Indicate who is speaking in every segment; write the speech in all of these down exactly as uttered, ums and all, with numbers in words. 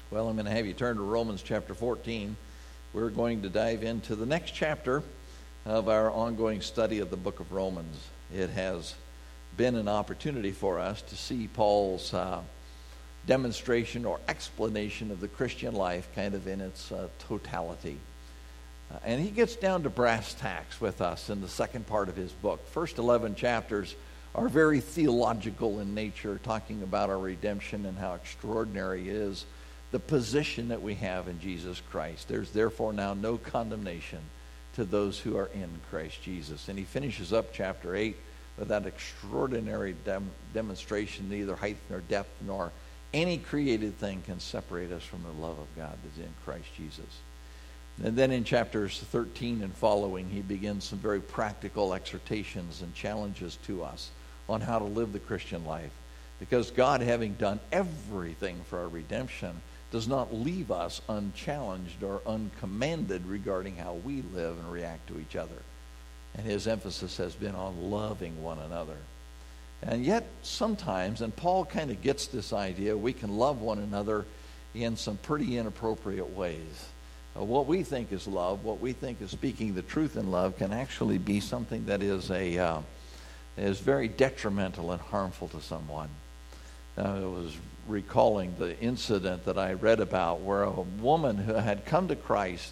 Speaker 1: Well, I'm going to have you turn to Romans chapter fourteen. We're going to dive into the next chapter of our ongoing study of the book of Romans. It has been an opportunity for us to see Paul's uh, demonstration or explanation of the Christian life kind of in its uh, totality. Uh, and he gets down to brass tacks with us in the second part of his book. First eleven chapters are very theological in nature, talking about our redemption and how extraordinary is the position that we have in Jesus Christ. There's therefore now no condemnation to those who are in Christ Jesus. And he finishes up chapter eight with that extraordinary dem- demonstration, neither height nor depth nor any created thing can separate us from the love of God that's in Christ Jesus. And then in chapters thirteen and following, he begins some very practical exhortations and challenges to us on how to live the Christian life. Because God, having done everything for our redemption, does not leave us unchallenged or uncommanded regarding how we live and react to each other. And his emphasis has been on loving one another. And yet, sometimes, and Paul kind of gets this idea, we can love one another in some pretty inappropriate ways. Uh, what we think is love, what we think is speaking the truth in love, can actually be something that is a uh, is very detrimental and harmful to someone. Uh, I was recalling the incident that I read about where a woman who had come to Christ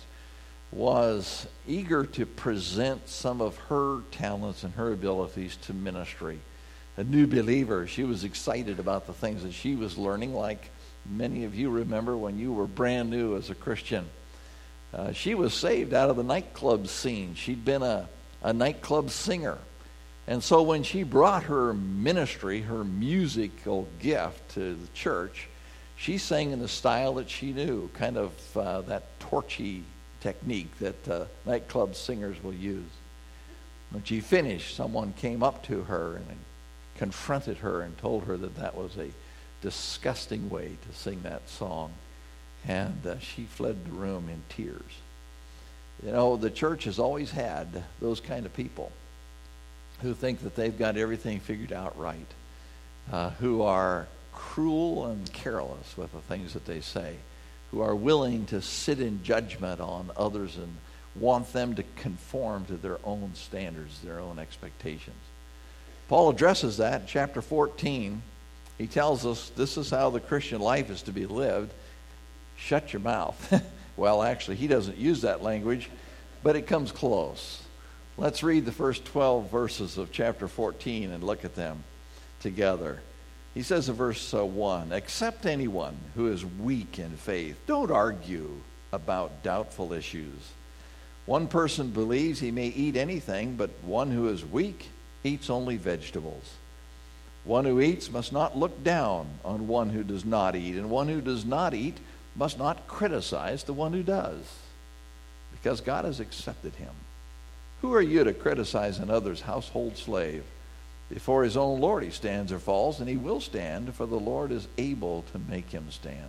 Speaker 1: was eager to present some of her talents and her abilities to ministry. A new believer, she was excited about the things that she was learning, like many of you remember when you were brand new as a Christian. Uh, she was saved out of the nightclub scene. She'd been a, a nightclub singer. And so when she brought her ministry, her musical gift to the church, she sang in the style that she knew, kind of uh, that torchy technique that uh, nightclub singers will use. When she finished, someone came up to her and confronted her and told her that that was a disgusting way to sing that song. And uh, she fled the room in tears. You know, the church has always had those kind of people who think that they've got everything figured out right, uh, who are cruel and careless with the things that they say, who are willing to sit in judgment on others and want them to conform to their own standards, their own expectations. Paul addresses that in chapter fourteen. He tells us this is how the Christian life is to be lived. Shut your mouth. Well, actually, he doesn't use that language, but it comes close. Let's read the first twelve verses of chapter fourteen and look at them together. He says in verse uh, one, "Accept anyone who is weak in faith. Don't argue about doubtful issues. One person believes he may eat anything, but one who is weak eats only vegetables. One who eats must not look down on one who does not eat, and one who does not eat must not criticize the one who does, because God has accepted him. Who are you to criticize another's household slave? Before his own Lord he stands or falls, and he will stand, for the Lord is able to make him stand.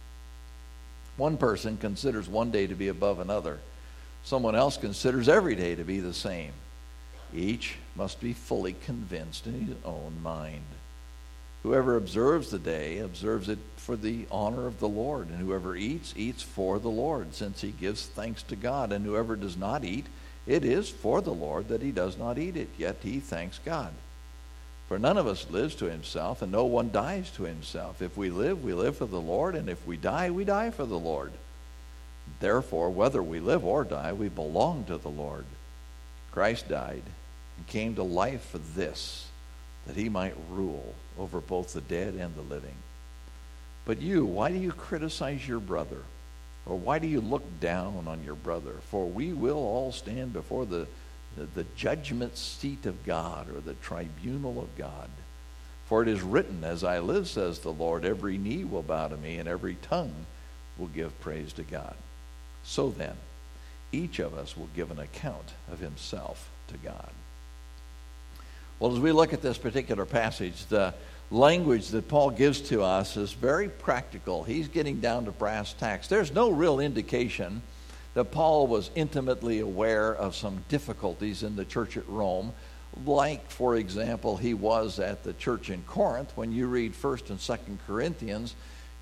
Speaker 1: One person considers one day to be above another. Someone else considers every day to be the same. Each must be fully convinced in his own mind. Whoever observes the day observes it for the honor of the Lord, and whoever eats, eats for the Lord, since he gives thanks to God. And whoever does not eat, it is for the Lord that he does not eat it, yet he thanks God. For none of us lives to himself, and no one dies to himself. If we live, we live for the Lord, and if we die, we die for the Lord. Therefore, whether we live or die, we belong to the Lord. Christ died and came to life for this, that he might rule over both the dead and the living. But you, why do you criticize your brother? Or why do you look down on your brother? For we will all stand before the, the, the judgment seat of God, or the tribunal of God. For it is written, as I live, says the Lord, every knee will bow to me, and every tongue will give praise to God. So then, each of us will give an account of himself to God." Well, as we look at this particular passage, the language that Paul gives to us is very practical. He's getting down to brass tacks. There's no real indication that Paul was intimately aware of some difficulties in the church at Rome, like, for example, he was at the church in Corinth. When you read First and Second Corinthians,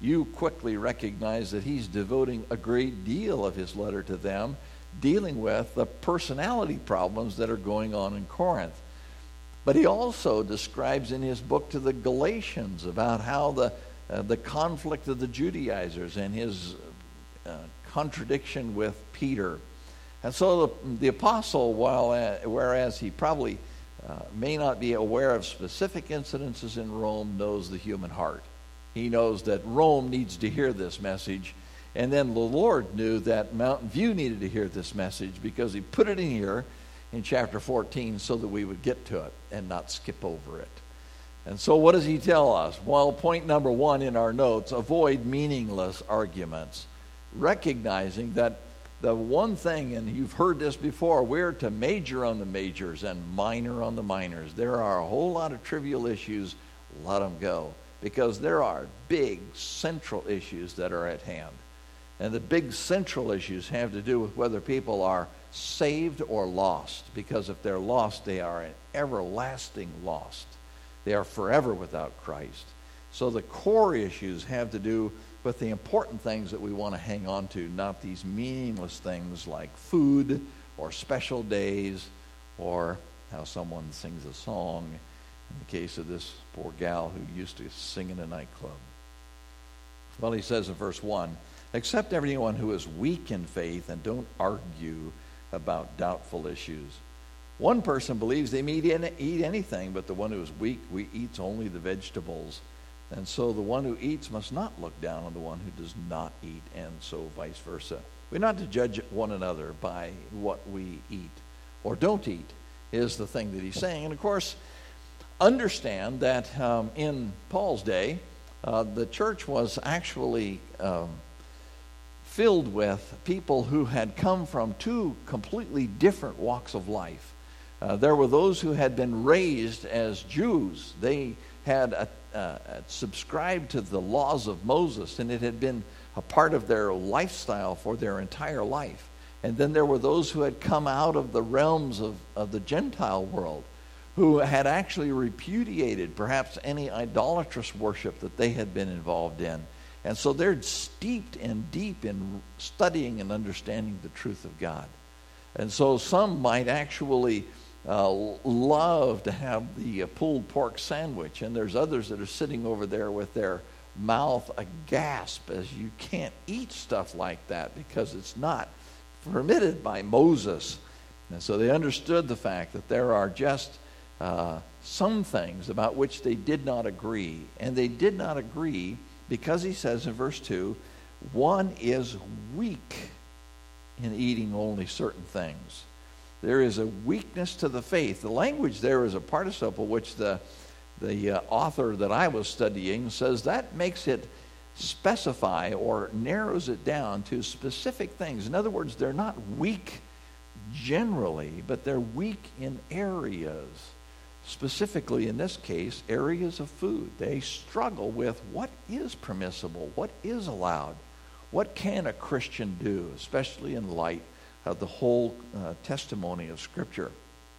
Speaker 1: you quickly recognize that he's devoting a great deal of his letter to them, dealing with the personality problems that are going on in Corinth. But he also describes in his book to the Galatians about how the uh, the conflict of the Judaizers and his uh, contradiction with Peter. And so the, the apostle, while uh, whereas he probably uh, may not be aware of specific incidences in Rome, knows the human heart. He knows that Rome needs to hear this message. And then the Lord knew that Mountain View needed to hear this message because he put it in here in chapter fourteen so that we would get to it and not skip over it. And so what does he tell us? Well, point number one in our notes, avoid meaningless arguments. Recognizing that the one thing, and you've heard this before, we're to major on the majors and minor on the minors. There are a whole lot of trivial issues, let them go. Because there are big central issues that are at hand. And the big central issues have to do with whether people are saved or lost. Because if they're lost, they are an everlasting lost. They are forever without Christ. So the core issues have to do with the important things that we want to hang on to, not these meaningless things like food or special days or how someone sings a song. In the case of this poor gal who used to sing in a nightclub. Well, he says in verse one, accept everyone who is weak in faith and don't argue about doubtful issues. One person believes they may eat anything, but the one who is weak we eats only the vegetables. And so the one who eats must not look down on the one who does not eat, and so vice versa. We're not to judge one another by what we eat or don't eat, is the thing that he's saying. And of course, understand that um, in Paul's day, uh, the church was actually um, filled with people who had come from two completely different walks of life. Uh, there were those who had been raised as Jews. They had a, uh, subscribed to the laws of Moses, and it had been a part of their lifestyle for their entire life. And then there were those who had come out of the realms of, of the Gentile world, who had actually repudiated perhaps any idolatrous worship that they had been involved in. And so they're steeped and deep in studying and understanding the truth of God. And so some might actually uh, love to have the uh, pulled pork sandwich, and there's others that are sitting over there with their mouth aghast as you can't eat stuff like that because it's not permitted by Moses. And so they understood the fact that there are just Uh, some things about which they did not agree. And they did not agree because he says in verse two, one is weak in eating only certain things. There is a weakness to the faith. The language there is a participle which the, the uh, author that I was studying says that makes it specify or narrows it down to specific things. In other words, they're not weak generally, but they're weak in areas. Specifically, in this case, areas of food. They struggle with what is permissible, what is allowed, what can a Christian do, especially in light of the whole uh, testimony of Scripture.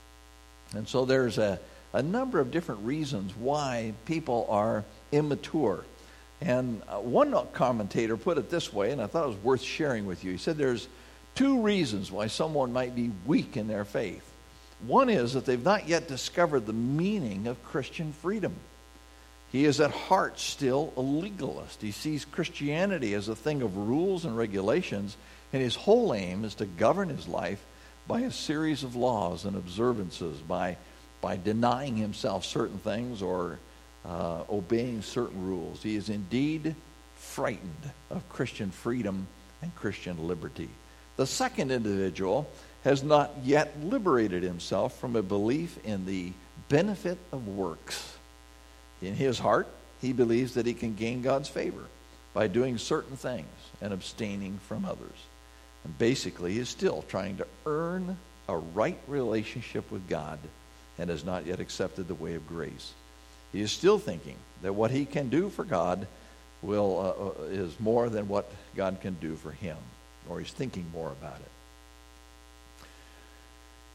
Speaker 1: And so there's a, a number of different reasons why people are immature. And uh, one commentator put it this way, and I thought it was worth sharing with you. He said there's two reasons why someone might be weak in their faith. One is that they've not yet discovered the meaning of Christian freedom. He is at heart still a legalist. He sees Christianity as a thing of rules and regulations, and his whole aim is to govern his life by a series of laws and observances, by, by denying himself certain things or uh, obeying certain rules. He is indeed frightened of Christian freedom and Christian liberty. The second individual has not yet liberated himself from a belief in the benefit of works. In his heart, he believes that he can gain God's favor by doing certain things and abstaining from others. And basically, he is still trying to earn a right relationship with God and has not yet accepted the way of grace. He is still thinking that what he can do for God will uh, is more than what God can do for him, or he's thinking more about it.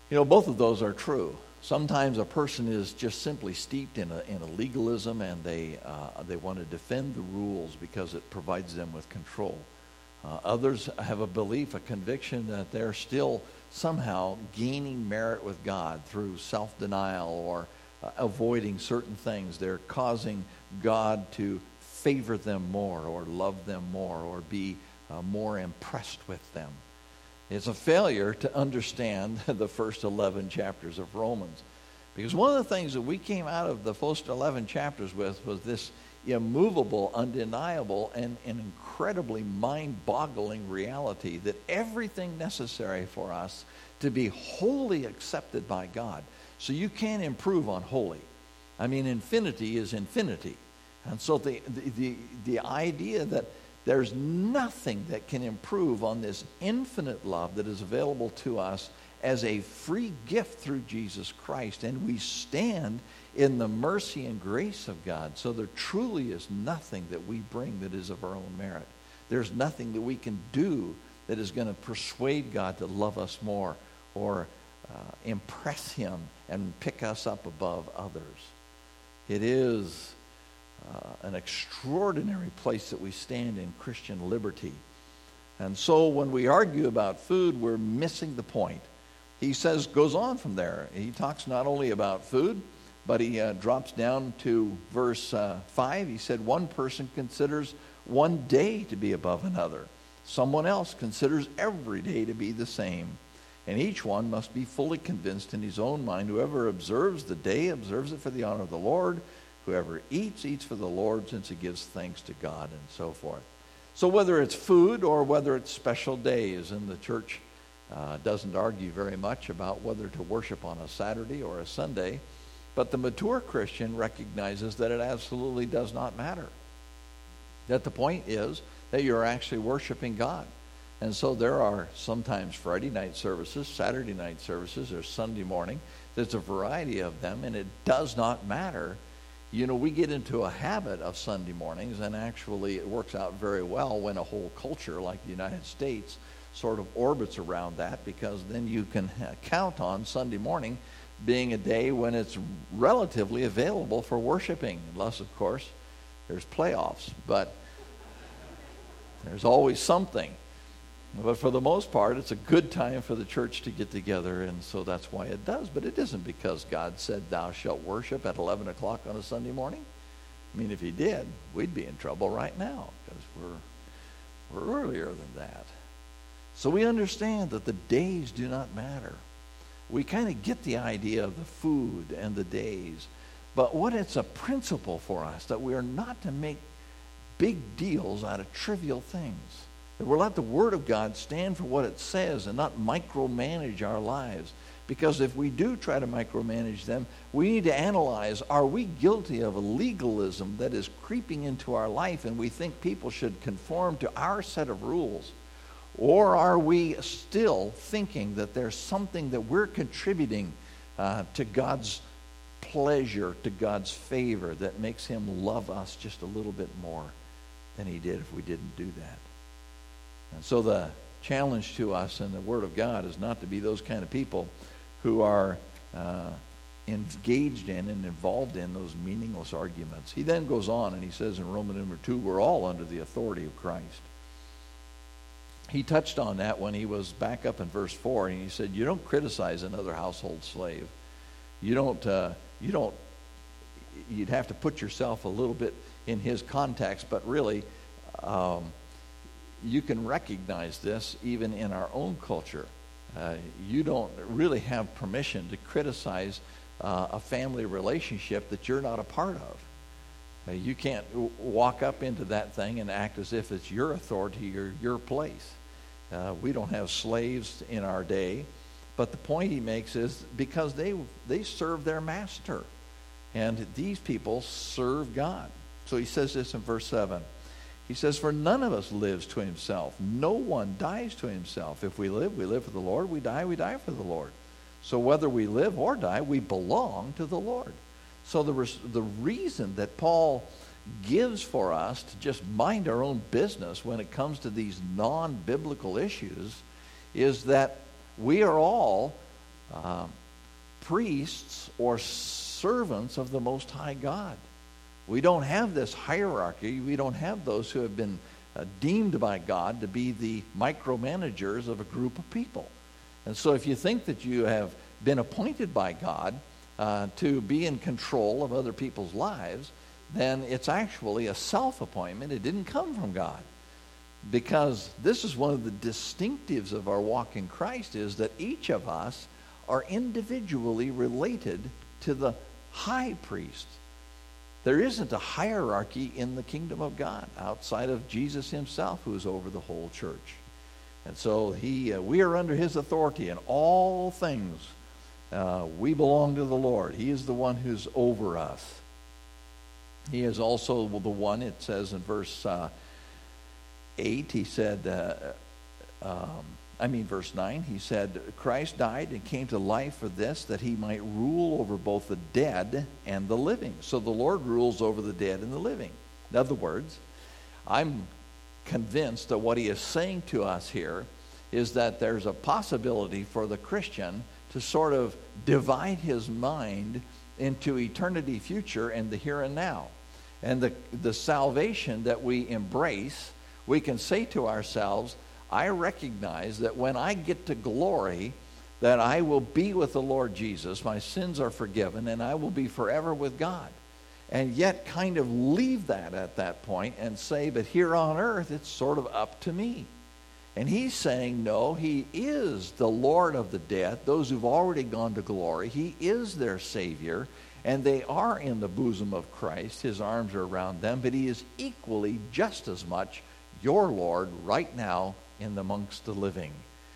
Speaker 1: You know, both of those are true. Sometimes a person is just simply steeped in a, in a legalism, and they uh, they want to defend the rules because it provides them with control. Uh, others have a belief, a conviction that they're still somehow gaining merit with God through self-denial or uh, avoiding certain things. They're causing God to favor them more or love them more or be uh, more impressed with them. It's a failure to understand the first eleven chapters of Romans. Because one of the things that we came out of the first eleven chapters with was this immovable, undeniable, and, and incredibly mind-boggling reality that everything necessary for us to be wholly accepted by God. So you can't improve on holy. I mean, infinity is infinity. And so the, the, the, the idea that there's nothing that can improve on this infinite love that is available to us as a free gift through Jesus Christ, and we stand in the mercy and grace of God. So there truly is nothing that we bring that is of our own merit. There's nothing that we can do that is going to persuade God to love us more or uh, impress him and pick us up above others. It is uh, an extraordinary place that we stand in Christian liberty. And so when we argue about food, we're missing the point. He says, goes on from there. He talks not only about food, but he uh, drops down to verse uh, five. He said, one person considers one day to be above another. Someone else considers every day to be the same. And each one must be fully convinced in his own mind. Whoever observes the day observes it for the honor of the Lord. Whoever eats, eats for the Lord, since he gives thanks to God, and so forth. So whether it's food or whether it's special days, and the church uh, doesn't argue very much about whether to worship on a Saturday or a Sunday, but the mature Christian recognizes that it absolutely does not matter. That the point is that you're actually worshiping God. And so there are sometimes Friday night services, Saturday night services, or Sunday morning. There's a variety of them, and it does not matter. You know, we get into a habit of Sunday mornings, and actually it works out very well when a whole culture like the United States sort of orbits around that, because then you can count on Sunday morning being a day when it's relatively available for worshiping, unless, of course, there's playoffs. But there's always something. But for the most part, it's a good time for the church to get together, and so that's why it does. But it isn't because God said, thou shalt worship at eleven o'clock on a Sunday morning. I mean, if he did, we'd be in trouble right now, because we're, we're earlier than that. So we understand that the days do not matter. We kind of get the idea of the food and the days. But what it's a principle for us, that we are not to make big deals out of trivial things. That we'll let the Word of God stand for what it says and not micromanage our lives. Because if we do try to micromanage them, we need to analyze, are we guilty of a legalism that is creeping into our life and we think people should conform to our set of rules? Or are we still thinking that there's something that we're contributing uh, to God's pleasure, to God's favor, that makes him love us just a little bit more than he did if we didn't do that? And so the challenge to us in the Word of God is not to be those kind of people who are uh, engaged in and involved in those meaningless arguments. He then goes on and he says in Roman number two, we're all under the authority of Christ. He touched on that when he was back up in verse four, and he said, you don't criticize another household slave. You don't, uh, you don't, you'd have to put yourself a little bit in his context, but really, um, you can recognize this even in our own culture. Uh, you don't really have permission to criticize uh, a family relationship that you're not a part of. Uh, you can't w- walk up into that thing and act as if it's your authority or your place. Uh, we don't have slaves in our day, but the point he makes is because they they serve their master, and these people serve God. So he says this in verse seven. He says, for none of us lives to himself. No one dies to himself. If we live, we live for the Lord. We die, we die for the Lord. So whether we live or die, we belong to the Lord. So the, res- the reason that Paul gives for us to just mind our own business when it comes to these non-biblical issues is that we are all um, priests or servants of the Most High God. We don't have this hierarchy. We don't have those who have been uh, deemed by God to be the micromanagers of a group of people. And so if you think that you have been appointed by God uh, to be in control of other people's lives, then it's actually a self-appointment. It didn't come from God. Because this is one of the distinctives of our walk in Christ, is that each of us are individually related to the high priest. There isn't a hierarchy in the kingdom of God outside of Jesus himself, who is over the whole church. And so he, uh, we are under his authority in all things. Uh, we belong to the Lord. He is the one who's over us. He is also the one, it says in verse uh, eight, he said, uh, um, I mean verse nine, he said, Christ died and came to life for this, that he might rule over both the dead and the living. So the Lord rules over the dead and the living. In other words, I'm convinced that what he is saying to us here is that there's a possibility for the Christian to sort of divide his mind into eternity future and the here and now. And the, the salvation that we embrace, we can say to ourselves, I recognize that when I get to glory, that I will be with the Lord Jesus, my sins are forgiven, and I will be forever with God. And yet kind of leave that at that point and say, but here on earth, it's sort of up to me. And he's saying, no, he is the Lord of the dead, those who've already gone to glory. He is their Savior, and they are in the bosom of Christ. His arms are around them, but he is equally just as much your Lord right now in amongst the living.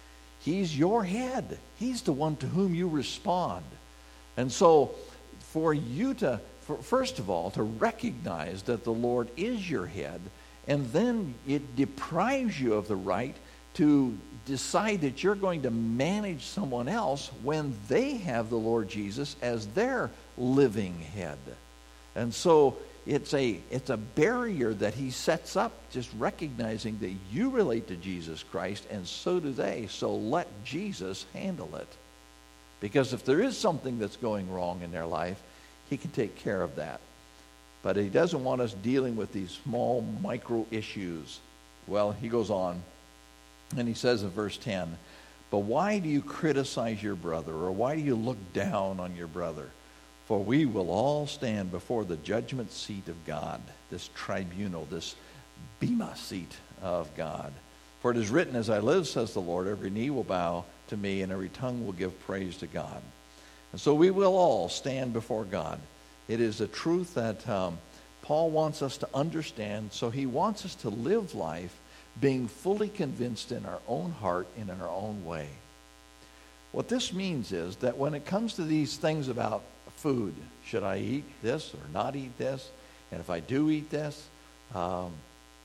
Speaker 1: He's your head. He's the one to whom you respond. And so for you to, for, first of all, to recognize that the Lord is your head, and then it deprives you of the right to decide that you're going to manage someone else when they have the Lord Jesus as their living head. And so it's a it's a barrier that he sets up, just recognizing that you relate to Jesus Christ and so do they. So let Jesus handle it. Because if there is something that's going wrong in their life, he can take care of that. But he doesn't want us dealing with these small micro issues. Well, he goes on and he says in verse ten, but why do you criticize your brother, or why do you look down on your brother? For we will all stand before the judgment seat of God, this tribunal, this bema seat of God. For it is written, as I live, says the Lord, every knee will bow to me and every tongue will give praise to God. And so we will all stand before God. It is a truth that um, Paul wants us to understand, so he wants us to live life being fully convinced in our own heart and in our own way. What this means is that when it comes to these things about food, should I eat this or not eat this? And if I do eat this, um,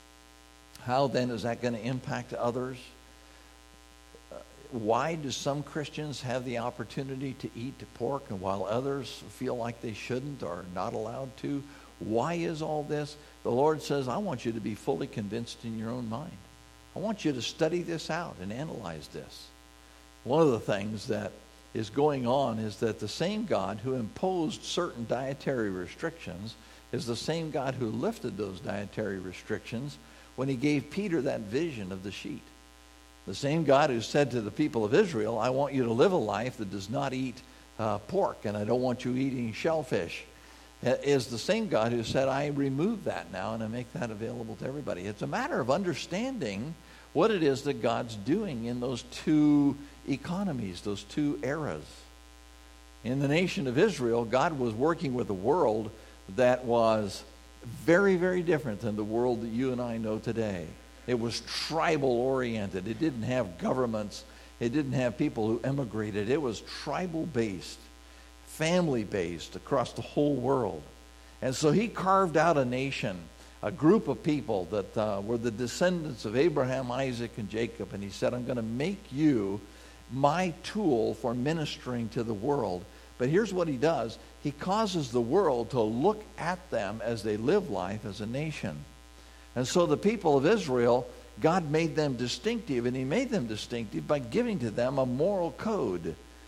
Speaker 1: how then is that going to impact others? Uh, why do some Christians have the opportunity to eat pork and while others feel like they shouldn't or are not allowed to? Why is all this? The Lord says, I want you to be fully convinced in your own mind. I want you to study this out and analyze this. One of the things that is going on is that the same God who imposed certain dietary restrictions is the same God who lifted those dietary restrictions when he gave Peter that vision of the sheet. The same God who said to the people of Israel, I want you to live a life that does not eat uh, pork, and I don't want you eating shellfish, is the same God who said, I remove that now and I make that available to everybody. It's a matter of understanding what it is that God's doing in those two economies, those two eras. In the nation of Israel, God was working with a world that was very, very different than the world that you and I know today. It was tribal-oriented. It didn't have governments. It didn't have people who emigrated. It was tribal-based, family-based across the whole world. And so he carved out a nation, a group of people that uh, were the descendants of Abraham, Isaac, and Jacob. And he said, I'm going to make you my tool for ministering to the world. But here's what he does. He causes the world to look at them as they live life as a nation. And so the people of Israel, God made them distinctive, and he made them distinctive by giving to them a moral code.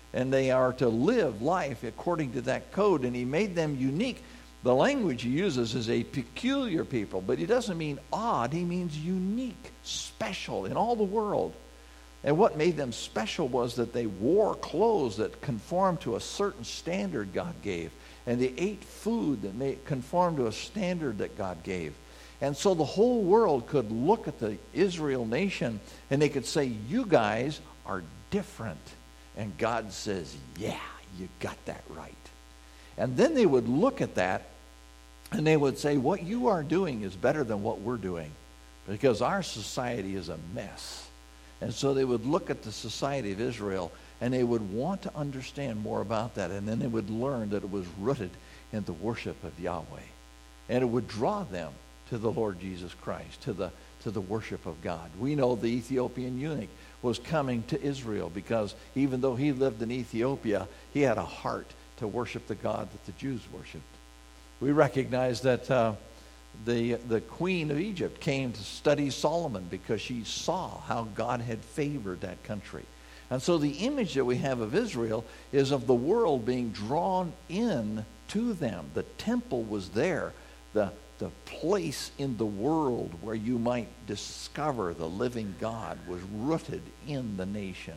Speaker 1: and they are to live life according to that code, and he made them unique. The language he uses is a peculiar people, but he doesn't mean odd. He means unique, special in all the world. And what made them special was that they wore clothes that conformed to a certain standard God gave. And they ate food that made, conformed to a standard that God gave. And so the whole world could look at the Israel nation and they could say, you guys are different. And God says, yeah, you got that right. And then they would look at that and they would say, what you are doing is better than what we're doing, because our society is a mess. And so they would look at the society of Israel and they would want to understand more about that. And then they would learn that it was rooted in the worship of Yahweh. And it would draw them to the Lord Jesus Christ, to the, to the worship of God. We know the Ethiopian eunuch was coming to Israel because even though he lived in Ethiopia, he had a heart to worship the God that the Jews worshiped. We recognize that uh, the, the queen of Egypt came to study Solomon because she saw how God had favored that country. And so the image that we have of Israel is of the world being drawn in to them. The temple was there, the, the place in the world where you might discover the living God was rooted in the nation.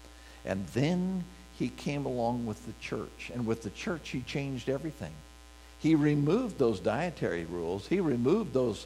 Speaker 1: And then he came along with the church. And with the church, he changed everything. He removed those dietary rules. He removed those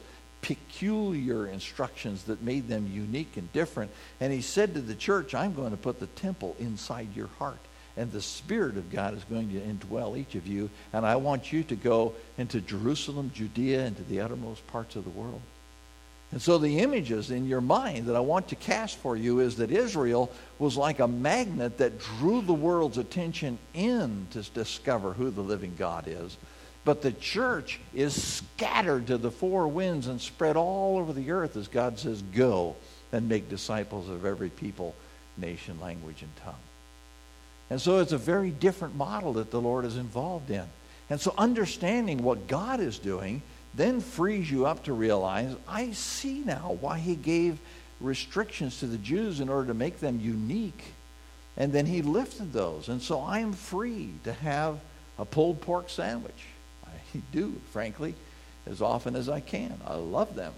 Speaker 1: peculiar instructions that made them unique and different. And he said to the church, I'm going to put the temple inside your heart. And the Spirit of God is going to indwell each of you. And I want you to go into Jerusalem, Judea, and to the uttermost parts of the world. And so the images in your mind that I want to cast for you is that Israel was like a magnet that drew the world's attention in to discover who the living God is. But the church is scattered to the four winds and spread all over the earth as God says, go and make disciples of every people, nation, language, and tongue. And so it's a very different model that the Lord is involved in. And so understanding what God is doing then frees you up to realize, I see now why he gave restrictions to the Jews in order to make them unique. And then he lifted those. And so I am free to have a pulled pork sandwich. I do, frankly, as often as I can. I love them.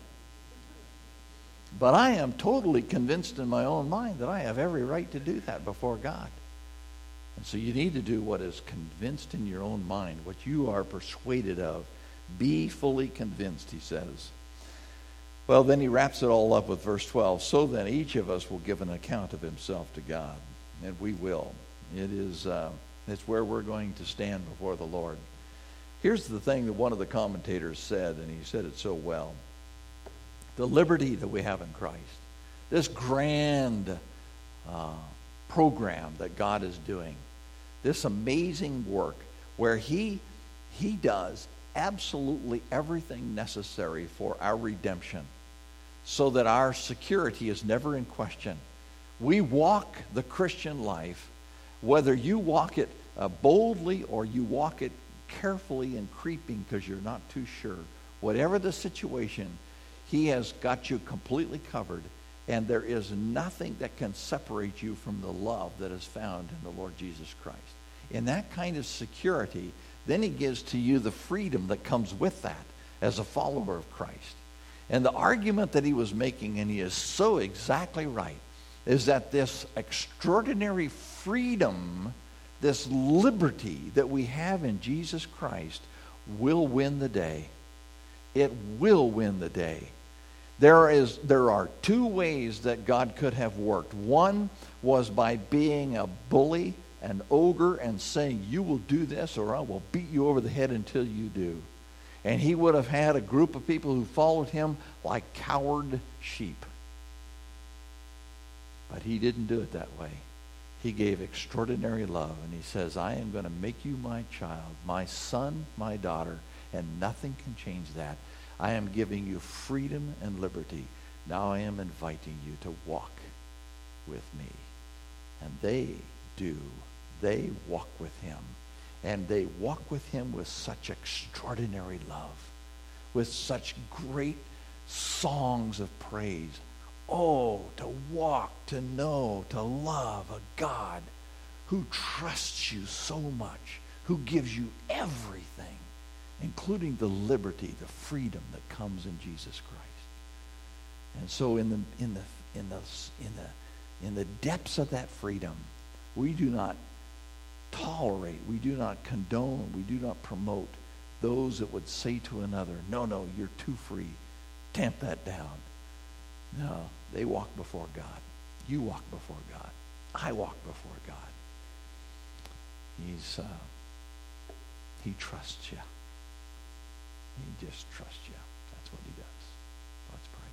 Speaker 1: But I am totally convinced in my own mind that I have every right to do that before God. And so you need to do what is convinced in your own mind, what you are persuaded of. Be fully convinced, he says. Well, then he wraps it all up with verse twelve. So then each of us will give an account of himself to God. And we will. It is, uh, it's where we're going to stand before the Lord. Here's the thing that one of the commentators said, and he said it so well. The liberty that we have in Christ, this grand uh, program that God is doing, this amazing work where he, he does absolutely everything necessary for our redemption so that our security is never in question. We walk the Christian life, whether you walk it uh, boldly or you walk it carefully and creeping because you're not too sure. Whatever the situation, he has got you completely covered, and there is nothing that can separate you from the love that is found in the Lord Jesus Christ. In that kind of security, then he gives to you the freedom that comes with that as a follower of Christ. And the argument that he was making, and he is so exactly right, is that this extraordinary freedom, this liberty that we have in Jesus Christ will win the day. It will win the day. There is, there are two ways that God could have worked. One was by being a bully, an ogre, and saying, you will do this or I will beat you over the head until you do. And he would have had a group of people who followed him like coward sheep. But he didn't do it that way. He gave extraordinary love, and he says, I am going to make you my child, my son, my daughter, and nothing can change that. I am giving you freedom and liberty. Now I am inviting you to walk with me. And they do. They walk with him. And they walk with him with such extraordinary love, with such great songs of praise. Oh, to walk, to know, to love a God who trusts you so much, who gives you everything, including the liberty, the freedom that comes in Jesus Christ. And so in the in the in the in the in the depths of that freedom, we do not tolerate, we do not condone, we do not promote those that would say to another, no, no, you're too free. Tamp that down. No, they walk before God. You walk before God. I walk before God. He's, uh, he trusts you. He just trusts you. That's what he does. Let's pray.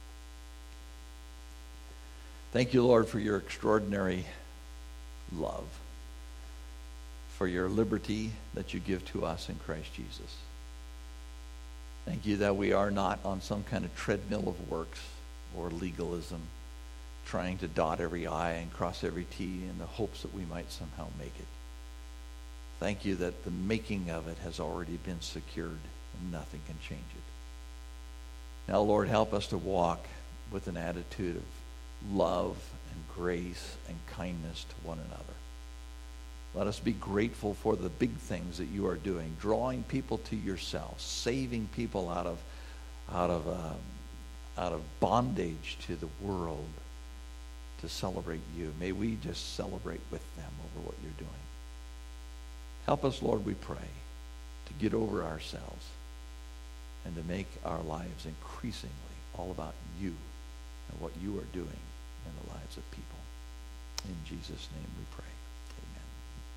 Speaker 1: Thank you, Lord, for your extraordinary love, for your liberty that you give to us in Christ Jesus. Thank you that we are not on some kind of treadmill of works or legalism, trying to dot every I and cross every T in the hopes that we might somehow make it. Thank you that the making of it has already been secured and nothing can change it. Now, Lord, help us to walk with an attitude of love and grace and kindness to one another. Let us be grateful for the big things that you are doing, drawing people to yourself, saving people out of, out of, uh, out of bondage to the world to celebrate you. May we just celebrate with them over what you're doing. Help us, Lord, we pray, to get over ourselves and to make our lives increasingly all about you and what you are doing in the lives of people. In Jesus' name we pray.